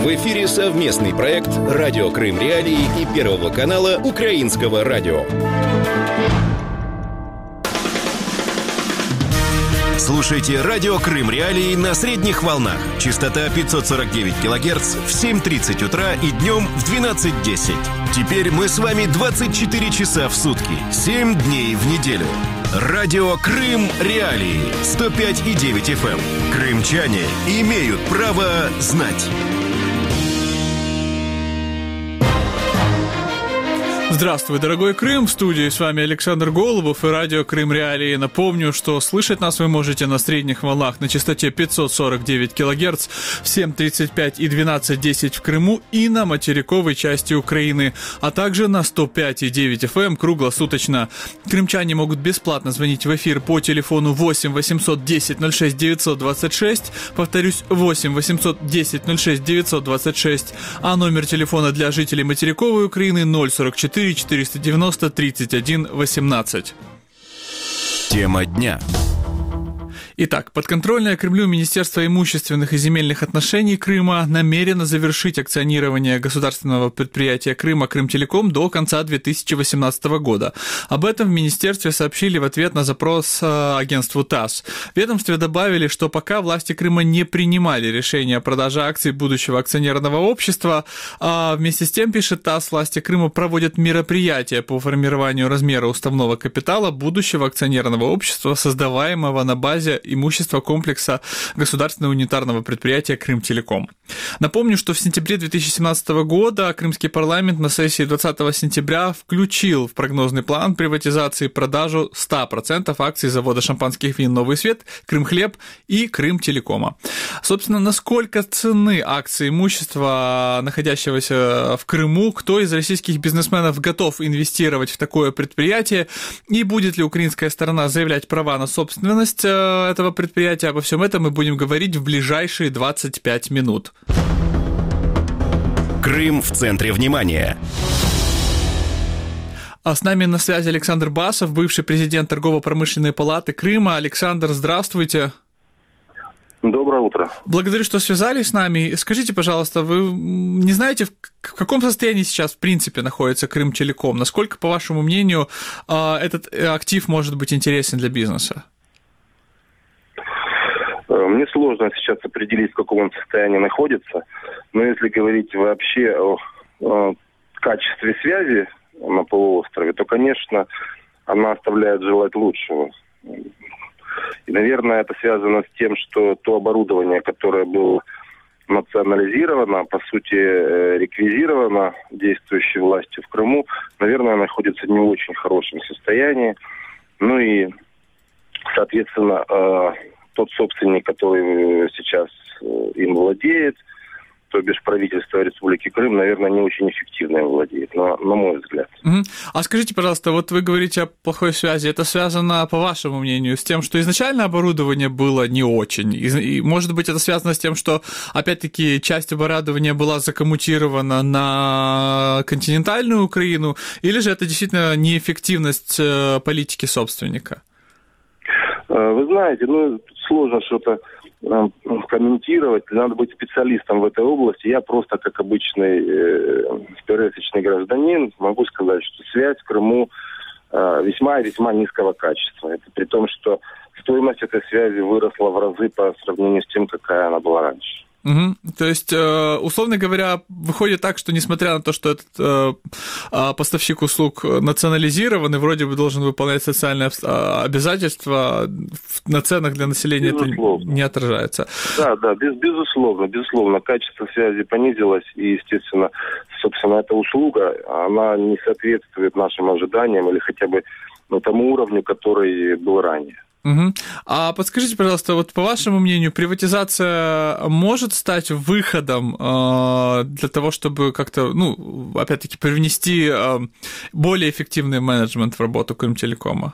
В эфире совместный проект «Радио Крым Реалии» и Первого канала Украинского радио. Слушайте «Радио Крым Реалии» на средних волнах. Частота 549 кГц в 7:30 утра и днем в 12:10. Теперь мы с вами 24 часа в сутки, 7 дней в неделю. Радио Крым Реалии 105,9 FM. Крымчане имеют право знать. Здравствуй, дорогой Крым! В студии с вами Александр Голубов и радио Крым Реалии. Напомню, что слышать нас вы можете на средних волнах на частоте 549 кГц в 7:35 и 12:10 в Крыму и на материковой части Украины, а также на 105,9 FM круглосуточно. Крымчане могут бесплатно звонить в эфир по телефону 8 810 06 926, повторюсь, 8 810 06 926, а номер телефона для жителей материковой Украины 044 490 31 18. Тема дня. Итак, подконтрольное Кремлю Министерство имущественных и земельных отношений Крыма намерено завершить акционирование государственного предприятия Крыма «Крымтелеком» до конца 2018 года. Об этом в министерстве сообщили в ответ на запрос агентству ТАСС. В ведомстве добавили, что пока власти Крыма не принимали решение о продаже акций будущего акционерного общества, а вместе с тем, пишет ТАСС, власти Крыма проводят мероприятия по формированию размера уставного капитала будущего акционерного общества, создаваемого на базе имущества комплекса государственного унитарного предприятия «Крымтелеком». Напомню, что в сентябре 2017 года Крымский парламент на сессии 20 сентября включил в прогнозный план приватизации продажу 100% акций завода шампанских вин «Новый свет», «Крымхлеб» и «Крымтелекома». Собственно, насколько ценны акции имущества, находящегося в Крыму, кто из российских бизнесменов готов инвестировать в такое предприятие, и будет ли украинская сторона заявлять права на собственность этого предприятия, обо всем этом мы будем говорить в ближайшие 25 минут. Крым в центре внимания. А с нами на связи Александр Басов, бывший президент торгово-промышленной палаты Крыма. Александр, здравствуйте. Доброе утро. Благодарю, что связались с нами. Скажите, пожалуйста, вы не знаете, в каком состоянии сейчас в принципе находится Крымтелеком? Насколько, по вашему мнению, этот актив может быть интересен для бизнеса? Мне сложно сейчас определить, в каком он состоянии находится, но если говорить вообще о качестве связи на полуострове, то, конечно, она оставляет желать лучшего. И, наверное, это связано с тем, что то оборудование, которое было национализировано, по сути, реквизировано действующей властью в Крыму, наверное, находится в не очень хорошем состоянии. Ну и, соответственно, тот собственник, который сейчас им владеет, то бишь правительство Республики Крым, наверное, не очень эффективно им владеет, на мой взгляд. А скажите, пожалуйста, вот вы говорите о плохой связи, это связано, по вашему мнению, с тем, что изначально оборудование было не очень? И может быть, это связано с тем, что, опять-таки, часть оборудования была закоммутирована на континентальную Украину, или же это действительно неэффективность политики собственника? Вы знаете, сложно что-то комментировать, надо быть специалистом в этой области. Я просто, как обычный пересечный гражданин, могу сказать, что связь в Крыму весьма и весьма низкого качества. Это при том, что стоимость этой связи выросла в разы по сравнению с тем, какая она была раньше. Угу. То есть, условно говоря, выходит так, что несмотря на то, что этот поставщик услуг национализирован и вроде бы должен выполнять социальные обязательства, на ценах для населения безусловно. Это не отражается. Да, безусловно, качество связи понизилось, и, естественно, собственно, эта услуга, она не соответствует нашим ожиданиям или хотя бы тому уровню, который был ранее. Угу. А подскажите, пожалуйста, вот по вашему мнению, приватизация может стать выходом для того, чтобы как-то, опять-таки, привнести более эффективный менеджмент в работу Крымтелекома?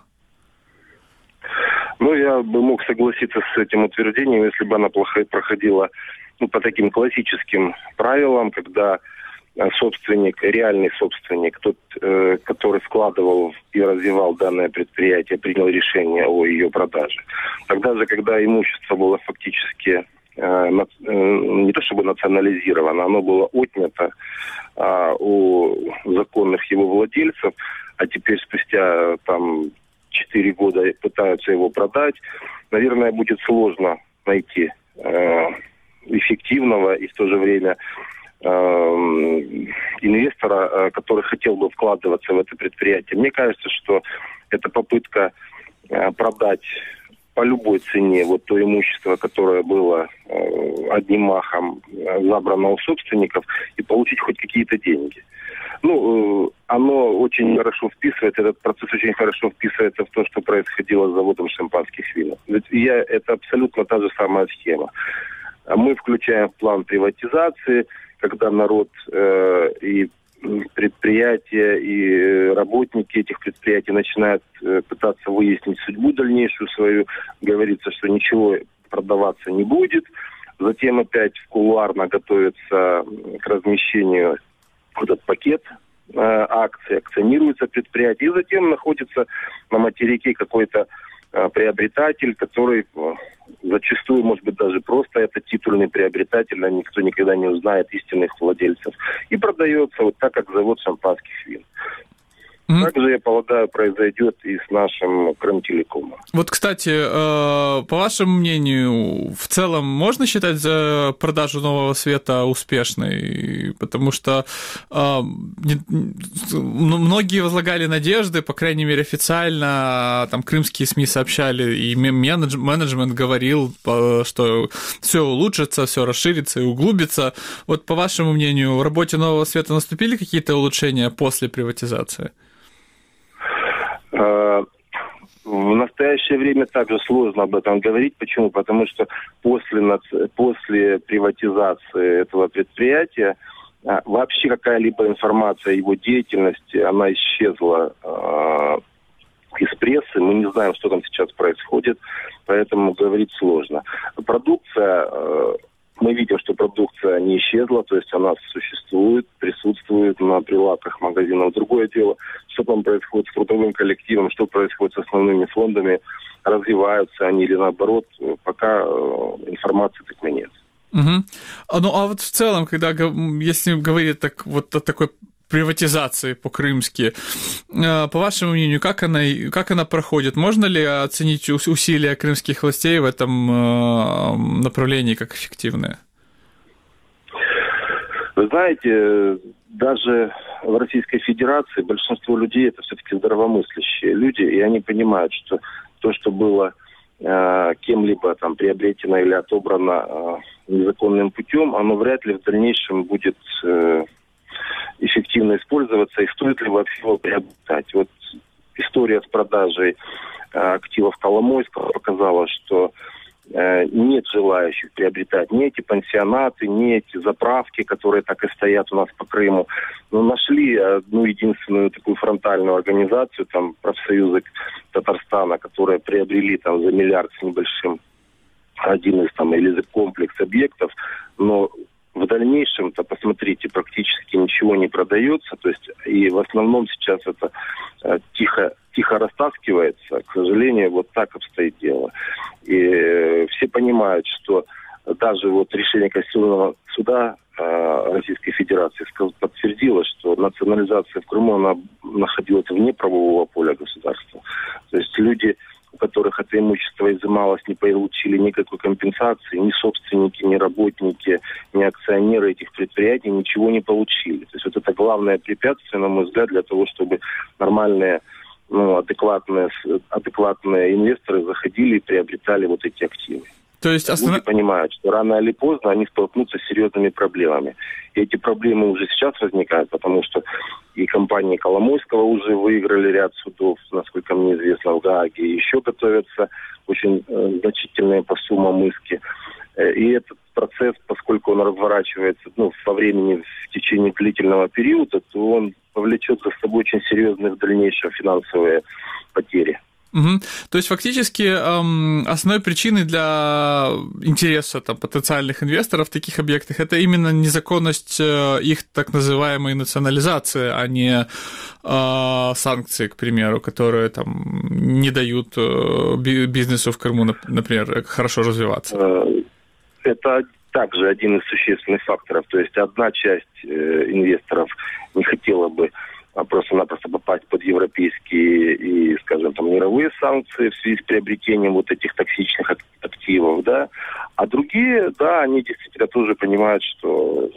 Я бы мог согласиться с этим утверждением, если бы она проходила по таким классическим правилам, когда собственник, реальный собственник, тот, который складывал и развивал данное предприятие, принял решение о ее продаже. Тогда же, когда имущество было фактически не то чтобы национализировано, оно было отнято у законных его владельцев, а теперь спустя 4 года пытаются его продать. Наверное, будет сложно найти эффективного и в то же время инвестора, который хотел бы вкладываться в это предприятие. Мне кажется, что это попытка продать по любой цене вот то имущество, которое было одним махом забрано у собственников, и получить хоть какие-то деньги. Оно очень хорошо вписывается, этот процесс очень хорошо вписывается в то, что происходило с заводом шампанских вин. Это абсолютно та же самая схема. Мы включаем в план приватизации, когда народ и предприятия, и работники этих предприятий начинают пытаться выяснить судьбу дальнейшую свою. Говорится, что ничего продаваться не будет. Затем опять кулуарно готовится к размещению этот пакет акций, акционируется предприятие. И затем находится на материке какой-то приобретатель, который зачастую, может быть, даже просто это титульный приобретатель, а никто никогда не узнает истинных владельцев. И продается вот так, как завод шампанских вин. Также, я полагаю, произойдет и с нашим Крымтелекомом. Вот, кстати, по вашему мнению, в целом можно считать продажу Нового Света успешной? Потому что многие возлагали надежды, по крайней мере, официально, крымские СМИ сообщали, и менеджмент говорил, что все улучшится, все расширится и углубится. Вот, по вашему мнению, в работе Нового Света наступили какие-то улучшения после приватизации? В настоящее время также сложно об этом говорить. Почему? Потому что после приватизации этого предприятия вообще какая-либо информация о его деятельности, она исчезла из прессы. Мы не знаем, что там сейчас происходит, поэтому говорить сложно. Продукция... Мы видим, что продукция не исчезла, то есть она существует, присутствует на прилавках магазинов. Другое дело, что там происходит с трудовым коллективом, что происходит с основными фондами, развиваются они или наоборот, пока информации такой нет. Угу. А вот в целом, если говорить о такой приватизации по-крымски, по вашему мнению, как она проходит? Можно ли оценить усилия крымских властей в этом направлении как эффективные? Вы знаете, даже в Российской Федерации большинство людей это все-таки здравомыслящие люди, и они понимают, что то, что было кем-либо приобретено или отобрано незаконным путем, оно вряд ли в дальнейшем будет эффективно использоваться, и стоит ли вообще его приобретать. Вот история с продажей активов Коломойского показала, что нет желающих приобретать ни эти пансионаты, ни эти заправки, которые так и стоят у нас по Крыму. Но нашли одну единственную такую фронтальную организацию, профсоюзы Татарстана, которые приобрели за миллиард с небольшим один из или комплекс объектов, но в дальнейшем-то, посмотрите, практически ничего не продается, то есть и в основном сейчас это тихо растаскивается. К сожалению, вот так обстоит дело. И все понимают, что даже решение Конституционного суда Российской Федерации подтвердило, что национализация в Крыму, она находилась вне правового поля государства. То есть люди, у которых это имущество изымалось, не получили никакой компенсации, ни собственники, ни работники, ни акционеры этих предприятий ничего не получили. То есть это главное препятствие, на мой взгляд, для того, чтобы нормальные, адекватные инвесторы заходили и приобретали эти активы. То есть люди понимают, что рано или поздно они столкнутся с серьезными проблемами. И эти проблемы уже сейчас возникают, потому что и компании Коломойского уже выиграли ряд судов, насколько мне известно, в Гааге. И еще готовятся очень значительные по суммам иски. И этот процесс, поскольку он разворачивается во времени, в течение длительного периода, то он повлечет за собой очень серьезные в дальнейшем финансовые потери. Угу. То есть фактически основной причиной для интереса потенциальных инвесторов в таких объектах это именно незаконность их так называемой национализации, а не санкции, к примеру, которые не дают бизнесу в Крыму, например, хорошо развиваться. это также один из существенных факторов. То есть одна часть инвесторов не хотела бы просто-напросто попасть под европейские и, скажем, там, мировые санкции в связи с приобретением вот этих токсичных активов, да. А другие, да, они действительно тоже понимают, что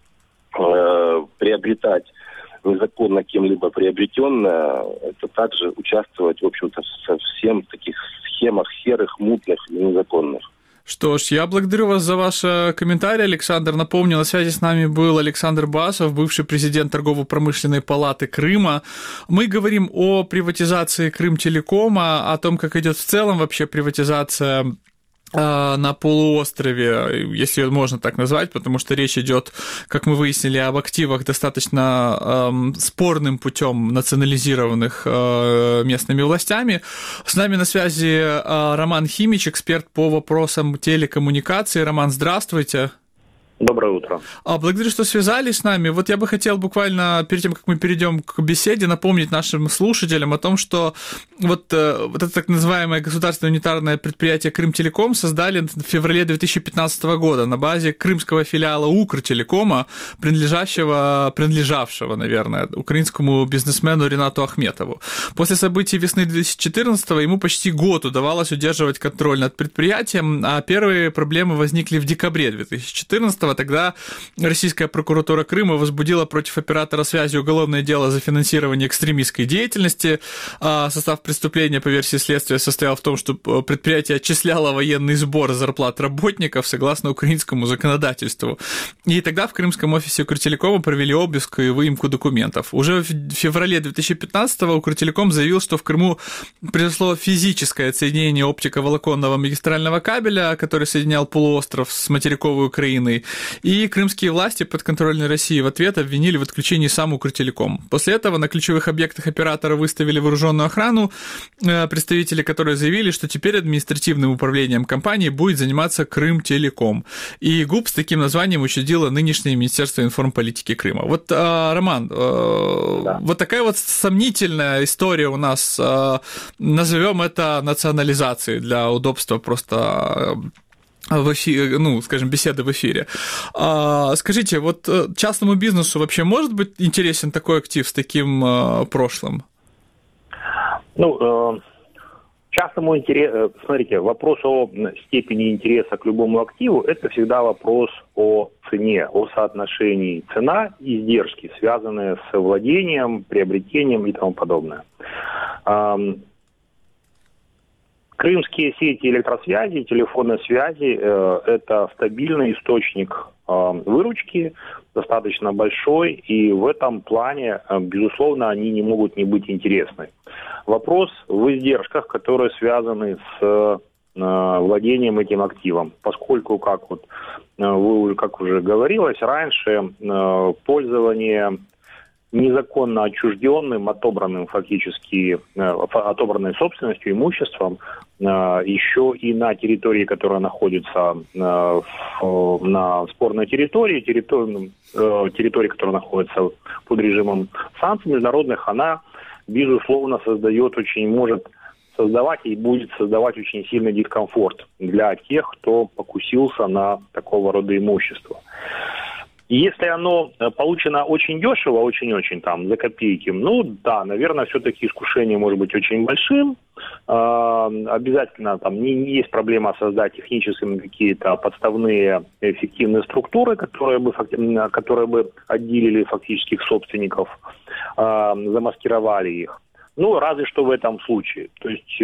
приобретать незаконно кем-либо приобретенное, это также участвовать, в общем-то, со всем в таких схемах серых, мутных и незаконных. Что ж, я благодарю вас за ваш комментарий, Александр. Напомню, на связи с нами был Александр Басов, бывший президент Торгово-промышленной палаты Крыма. Мы говорим о приватизации Крымтелекома, о том, как идет в целом вообще приватизация на полуострове, если можно так назвать, потому что речь идет, как мы выяснили, об активах достаточно спорным путем национализированных местными властями. С нами на связи Роман Химич, эксперт по вопросам телекоммуникации. Роман, здравствуйте. Доброе утро. Благодарю, что связались с нами. Вот я бы хотел буквально перед тем, как мы перейдем к беседе, напомнить нашим слушателям о том, что вот это так называемое государственное унитарное предприятие Крымтелеком создали в феврале 2015 года на базе крымского филиала Укртелекома, принадлежавшего, наверное, украинскому бизнесмену Ринату Ахметову. После событий весны 2014-го ему почти год удавалось удерживать контроль над предприятием, а первые проблемы возникли в декабре 2014-го. Тогда российская прокуратура Крыма возбудила против оператора связи уголовное дело за финансирование экстремистской деятельности. Состав преступления, по версии следствия, состоял в том, что предприятие отчисляло военный сбор зарплат работников согласно украинскому законодательству. И тогда в крымском офисе Укртелекома провели обыск и выемку документов. Уже в феврале 2015-го Укртелеком заявил, что в Крыму произошло физическое отсоединение оптиковолоконного магистрального кабеля, который соединял полуостров с материковой Украиной. И крымские власти подконтрольной России в ответ обвинили в отключении сам Укртелеком. После этого на ключевых объектах оператора выставили вооруженную охрану, представители которой заявили, что теперь административным управлением компании будет заниматься Крымтелеком. И ГУП с таким названием учредило нынешнее Министерство информполитики Крыма. Вот, Роман, да. Вот такая вот сомнительная история у нас, назовем это национализацией для удобства просто в эфире, скажем, беседы в эфире. Скажите, вот частному бизнесу вообще может быть интересен такой актив с таким прошлым? Частному интересу, смотрите, вопрос о степени интереса к любому активу – это всегда вопрос о цене, о соотношении цена и издержки, связанные с владением, приобретением и тому подобное. Крымские сети электросвязи, телефонной связи – это стабильный источник выручки, достаточно большой, и в этом плане, безусловно, они не могут не быть интересны. Вопрос в издержках, которые связаны с владением этим активом, поскольку, как уже говорилось раньше, пользование незаконно отчужденным, отобранным фактически, отобранной собственностью, имуществом, еще и на территории, которая находится на спорной территории, территории, которая находится под режимом санкций международных, она, безусловно, может создавать и будет создавать очень сильный дискомфорт для тех, кто покусился на такого рода имущество. Если оно получено очень дешево, очень-очень за копейки, наверное, все-таки искушение может быть очень большим. Обязательно не есть проблема создать техническими какие-то подставные эффективные структуры, которые бы отделили фактических собственников, замаскировали их. Разве что в этом случае. То есть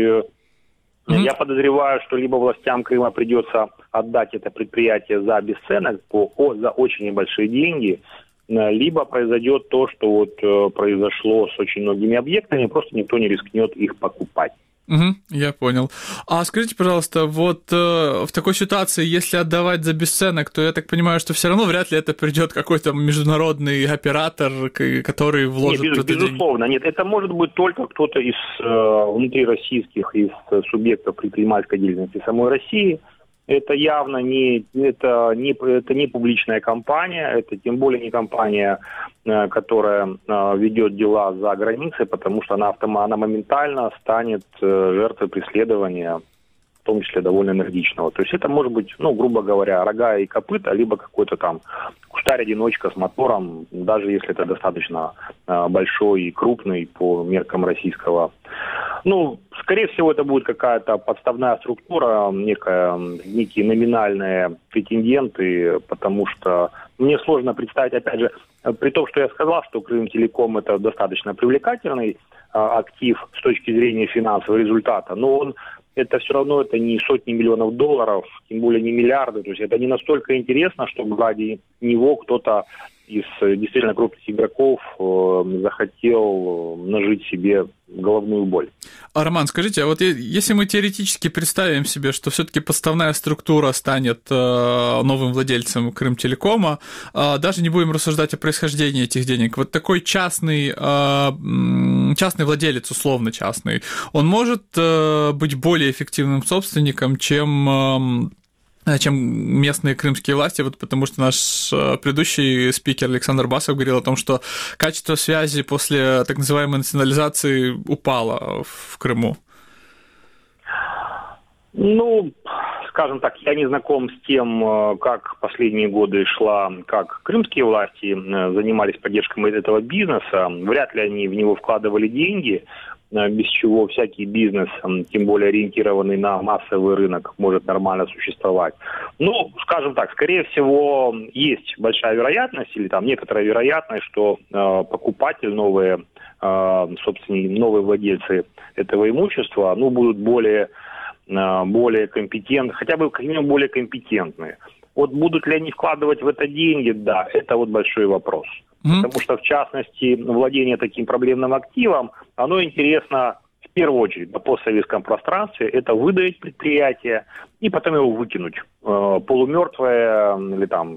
я подозреваю, что либо властям Крыма придется отдать это предприятие за бесценок, за очень небольшие деньги, либо произойдет то, что произошло с очень многими объектами, просто никто не рискнет их покупать. Я понял. А скажите, пожалуйста, в такой ситуации, если отдавать за бесценок, то я так понимаю, что все равно вряд ли это придет какой-то международный оператор, который вложит в это деньги. Безусловно, нет. Это может быть только кто-то из внутрироссийских, из субъектов предпринимательской деятельности самой России. Это явно не публичная компания, это тем более не компания, которая ведет дела за границей, потому что она моментально станет жертвой преследования в том числе довольно энергичного. То есть это может быть, грубо говоря, рога и копыта, либо какой-то там кустарь-одиночка с мотором, даже если это достаточно большой и крупный по меркам российского. Скорее всего, это будет какая-то подставная структура, некие номинальные претенденты, потому что мне сложно представить, опять же, при том, что я сказал, что Крымтелеком это достаточно привлекательный актив с точки зрения финансового результата, но это все равно это не сотни миллионов долларов, тем более не миллиарды, то есть это не настолько интересно, чтобы ради него кто-то из действительно крупных игроков захотел нажить себе головную боль. Роман, скажите, а вот если мы теоретически представим себе, что все-таки подставная структура станет новым владельцем Крымтелекома, даже не будем рассуждать о происхождении этих денег, вот такой частный владелец, условно частный, он может быть более эффективным собственником, чем местные крымские власти, вот потому что наш предыдущий спикер Александр Басов говорил о том, что качество связи после так называемой национализации упало в Крыму. Скажем так, я не знаком с тем, как последние годы как крымские власти занимались поддержкой этого бизнеса. Вряд ли они в него вкладывали деньги, без чего всякий бизнес, тем более ориентированный на массовый рынок, может нормально существовать. Скажем так, скорее всего, есть большая вероятность, или там некоторая вероятность, что покупатель, новые владельцы этого имущества, будут более компетентны, хотя бы как минимум более компетентные. Вот будут ли они вкладывать в это деньги, да, это вот большой вопрос. Потому что, в частности, владение таким проблемным активом, оно интересно в первую очередь на постсоветском пространстве, это выдать предприятие и потом его выкинуть полумертвое или там.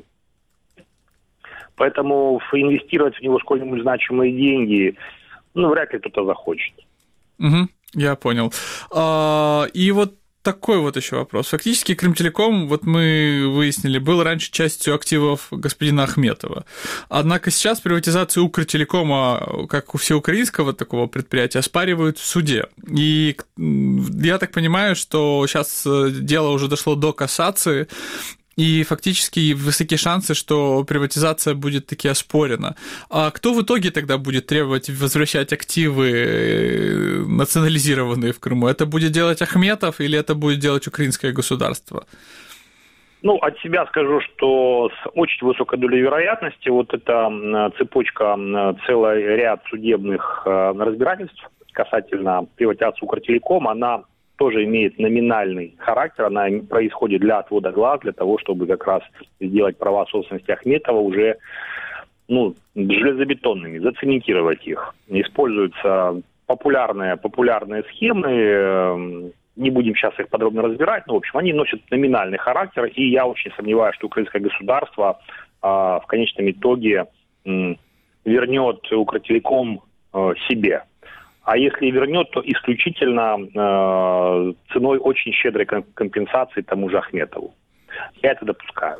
Поэтому инвестировать в него сколь-нибудь значимые деньги, вряд ли кто-то захочет. Я понял. И вот такой вот еще вопрос. Фактически Крымтелеком, вот мы выяснили, был раньше частью активов господина Ахметова. Однако сейчас приватизацию Укртелекома, как у всеукраинского такого предприятия, оспаривают в суде. И я так понимаю, что сейчас дело уже дошло до кассации, и фактически высоки шансы, что приватизация будет таки оспорена. А кто в итоге тогда будет требовать возвращать активы, национализированные в Крыму? Это будет делать Ахметов или это будет делать украинское государство? От себя скажу, что с очень высокой долей вероятности вот эта цепочка, целый ряд судебных разбирательств касательно приватизации Укртелекома, она тоже имеет номинальный характер, она происходит для отвода глаз, для того, чтобы как раз сделать права собственности Ахметова уже железобетонными, зацементировать их. Используются популярные схемы, не будем сейчас их подробно разбирать, но, в общем, они носят номинальный характер, и я очень сомневаюсь, что украинское государство в конечном итоге вернет Укртелеком себе. А если вернет, то исключительно ценой очень щедрой компенсации тому же Ахметову. Я это допускаю.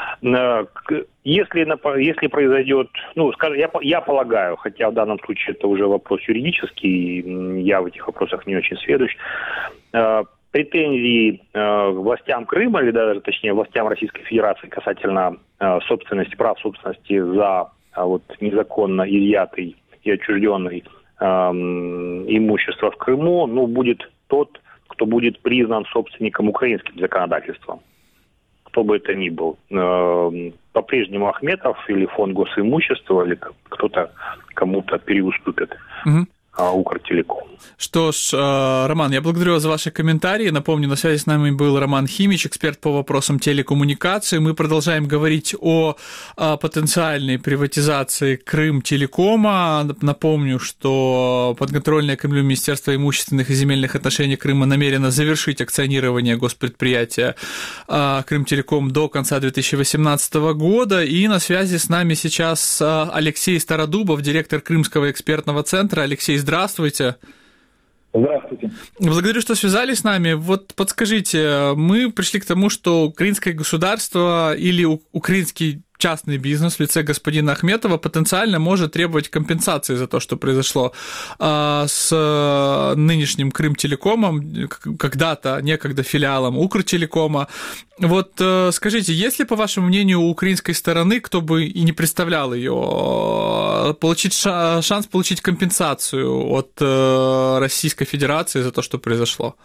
Если произойдет, я полагаю, хотя в данном случае это уже вопрос юридический, я в этих вопросах не очень сведущ, претензии властям Крыма, или даже, точнее, властям Российской Федерации касательно собственности, прав собственности за незаконно изъятый и отчужденный имущество в Крыму, будет тот, кто будет признан собственником украинским законодательством. Кто бы это ни был. По-прежнему Ахметов или фонд госимущества, или кто-то кому-то переуступит. Укртелеком. Что ж, Роман, я благодарю вас за ваши комментарии. Напомню, на связи с нами был Роман Химич, эксперт по вопросам телекоммуникации. Мы продолжаем говорить о потенциальной приватизации Крымтелекома. Напомню, что подконтрольное Кремлю Министерство имущественных и земельных отношений Крыма намерено завершить акционирование госпредприятия Крымтелеком до конца 2018 года. И на связи с нами сейчас Алексей Стародубов, директор Крымского экспертного центра. Алексей, здравствуйте. Здравствуйте. Благодарю, что связались с нами. Вот подскажите, мы пришли к тому, что украинское государство или украинский частный бизнес в лице господина Ахметова потенциально может требовать компенсации за то, что произошло с нынешним Крымтелекомом, когда-то, некогда филиалом Укртелекома. Вот скажите, есть ли, по вашему мнению, у украинской стороны, кто бы и не представлял ее, получить шанс получить компенсацию от Российской Федерации за то, что произошло?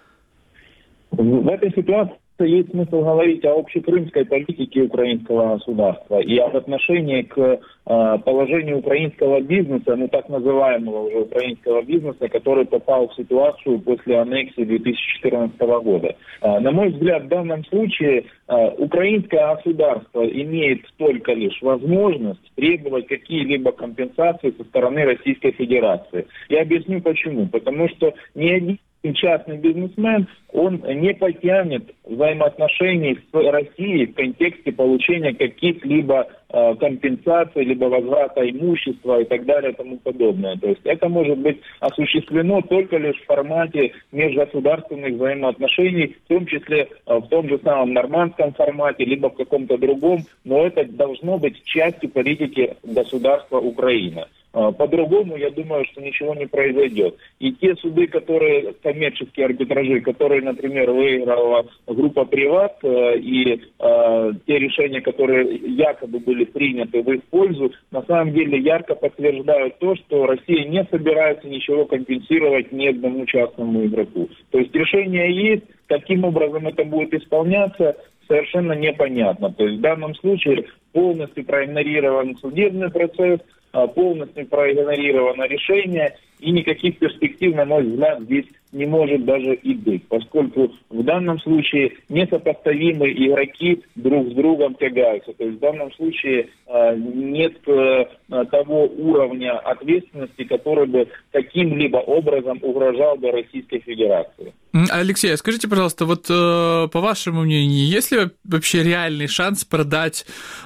В этой ситуации есть смысл говорить о общекрымской политике украинского государства и об отношении к положению украинского бизнеса, так называемого уже украинского бизнеса, который попал в ситуацию после аннексии 2014 года. На мой взгляд, в данном случае украинское государство имеет только лишь возможность требовать какие-либо компенсации со стороны Российской Федерации. Я объясню почему. Потому что ни один частный бизнесмен, он не потянет взаимоотношений с Россией в контексте получения каких-либо компенсаций, либо возврата имущества и так далее и тому подобное. То есть это может быть осуществлено только лишь в формате межгосударственных взаимоотношений, в том числе в том же самом нормандском формате, либо в каком-то другом, но это должно быть частью политики государства Украина. По-другому, я думаю, что ничего не произойдет. И те суды, которые, коммерческие арбитражи, которые, например, выиграла группа «Приват», и те решения, которые якобы были приняты в их пользу, на самом деле ярко подтверждают то, что Россия не собирается ничего компенсировать ни одному частному игроку. То есть решение есть, каким образом это будет исполняться, совершенно непонятно. То есть в данном случае полностью проигнорирован судебный процесс, полностью проигнорировано решение, и никаких перспектив, на мой взгляд, здесь не может даже и быть, поскольку в данном случае несопоставимые игроки друг с другом тягаются. То есть в данном случае нет того уровня ответственности, который бы каким-либо образом угрожал бы Российской Федерации. Алексей, скажите, пожалуйста, вот по вашему мнению, есть ли вообще реальный шанс продать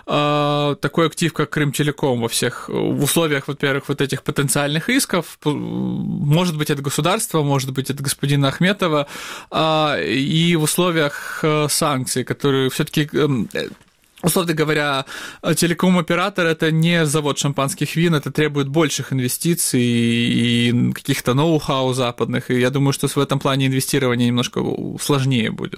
такой актив, как Крымтелеком в условиях, во-первых, вот этих потенциальных исков, может быть, от государства, может быть, от господина Ахметова, и в условиях санкций, которые все-таки, условно говоря, телеком-оператор – это не завод шампанских вин, это требует больших инвестиций и каких-то ноу-хау западных, и я думаю, что в этом плане инвестирование немножко сложнее будет.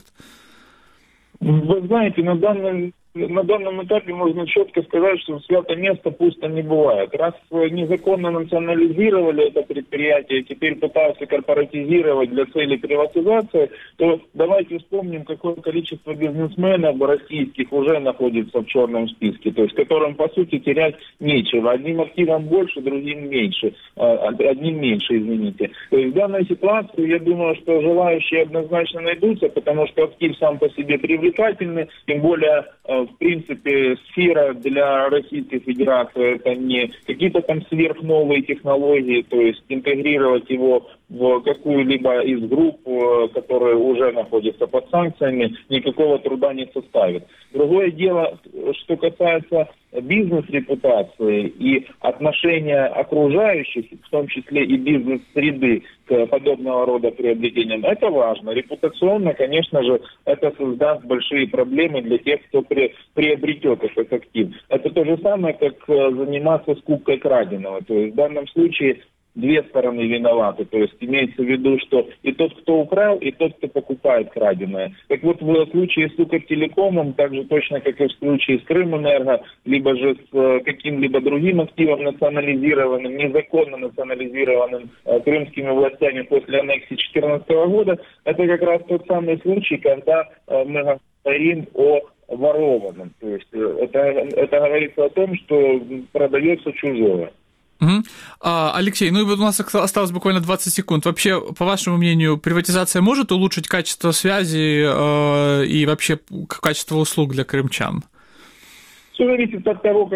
Вы знаете, на данном этапе можно четко сказать, что свято место пусто не бывает. Раз незаконно национализировали это предприятие, теперь пытаются корпоратизировать для целей приватизации, то давайте вспомним, какое количество бизнесменов российских уже находится в черном списке, то есть которым, по сути, терять нечего. Одним активом больше, другим меньше. Одним меньше, извините. То есть в данной ситуации, я думаю, что желающие однозначно найдутся, потому что актив сам по себе привлекательный, тем более в принципе, сфера для Российской Федерации это не какие-то там сверхновые технологии, то есть интегрировать его в какую-либо из групп, которые уже находятся под санкциями, никакого труда не составит. Другое дело, что касается бизнес-репутации и отношения окружающих, в том числе и бизнес-среды к подобного рода приобретениям, это важно. Репутационно, конечно же, это создаст большие проблемы для тех, кто приобретет этот актив. Это то же самое, как заниматься скупкой краденого. То есть в данном случае две стороны виноваты. То есть имеется в виду, что и тот, кто украл, и тот, кто покупает краденое. Так вот, в случае с Укртелекомом, так же точно, как и в случае с Крымэнерго, либо же с каким-либо другим активом национализированным, незаконно национализированным крымскими властями после аннексии 2014 года, это как раз тот самый случай, когда мы говорим о ворованном. То есть это говорится о том, что продается чужое. Алексей, ну и вот у нас осталось буквально 20 секунд. Вообще, по вашему мнению, приватизация может улучшить качество связи и вообще качество услуг для крымчан? Все зависит от того,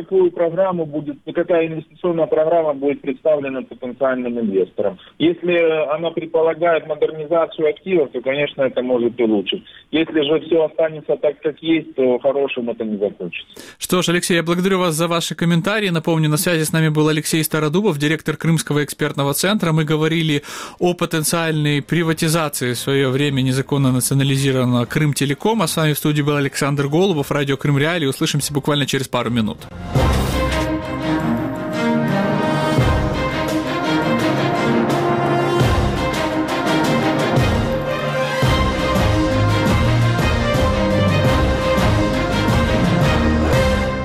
какая инвестиционная программа будет представлена потенциальным инвесторам. Если она предполагает модернизацию активов, то, конечно, это может улучшить. Если же все останется так, как есть, то хорошим это не закончится. Что ж, Алексей, я благодарю вас за ваши комментарии. Напомню, на связи с нами был Алексей Стародубов, директор Крымского экспертного центра. Мы говорили о потенциальной приватизации в свое время незаконно национализированного Крымтелекома. С вами в студии был Александр Голубов, радио Крым Реалии. Услышимся буквально через пару минут.